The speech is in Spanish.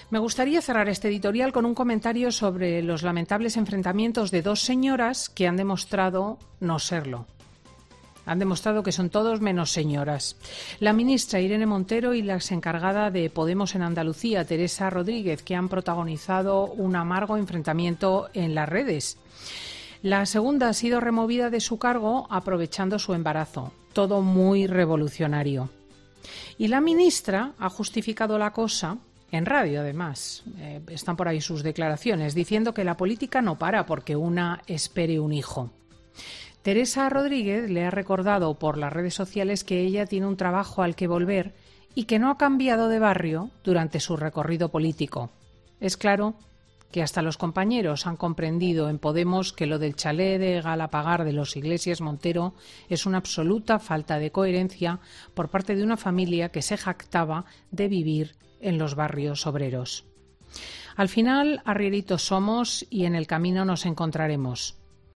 Me gustaría cerrar este editorial con un comentario sobre los lamentables enfrentamientos de dos señoras que han demostrado no serlo. Han demostrado que son todos menos señoras. La ministra Irene Montero y la exencargada de Podemos en Andalucía, Teresa Rodríguez, que han protagonizado un amargo enfrentamiento en las redes. La segunda ha sido removida de su cargo aprovechando su embarazo. Todo muy revolucionario. Y la ministra ha justificado la cosa, en radio además, están por ahí sus declaraciones, diciendo que la política no para porque una espere un hijo. Teresa Rodríguez le ha recordado por las redes sociales que ella tiene un trabajo al que volver y que no ha cambiado de barrio durante su recorrido político. Es claro que hasta los compañeros han comprendido en Podemos que lo del chalet de Galapagar de los Iglesias Montero es una absoluta falta de coherencia por parte de una familia que se jactaba de vivir en los barrios obreros. Al final, arrieritos somos y en el camino nos encontraremos.